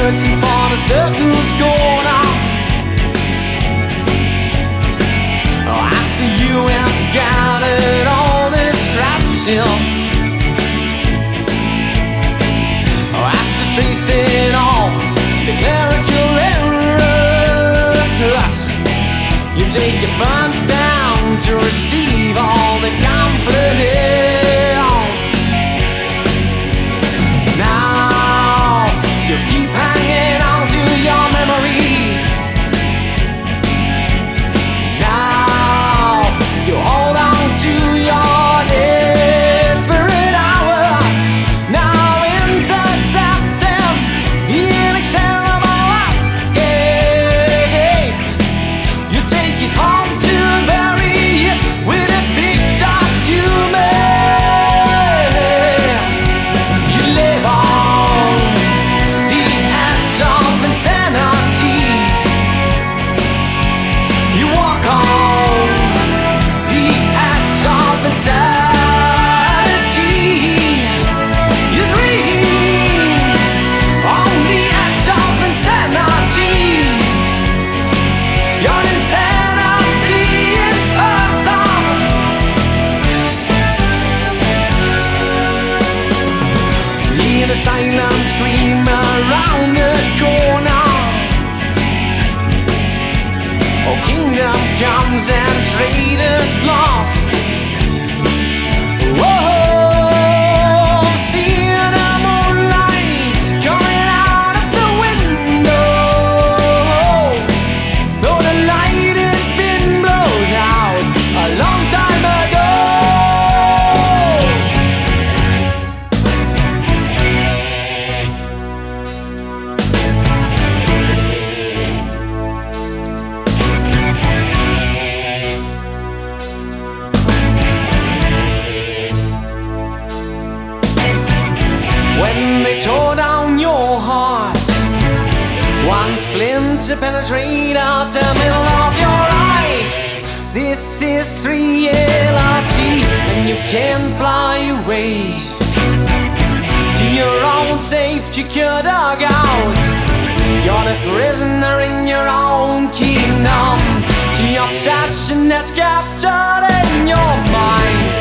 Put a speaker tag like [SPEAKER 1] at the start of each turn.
[SPEAKER 1] searching for the circle's corner. After you have gathered all the scratches, after tracing all the clerical errors, you take your funds down to receive all the compliments. Now you keep hanging on to your memories. Now you hold on to your desperate hours. Now intercepting the inexorable escape. You take it home to bury it with the pictures you made. You live on the edge of insanity. You walk on the edge of insanity. You dream on the edge of insanity. You're insanity in person. Hear the silent scream around the corner. Oh, kingdom comes and traitors lost. Whoa, seeing the moonlight coming out of the window. Though the light had been blown out a long time ago. When they tore down your heart, one splinter penetrate out the middle of your eyes. This is reality, and you can't fly away to your own safe, secure dugout. You're the prisoner in your own kingdom, the obsession that's captured in your mind.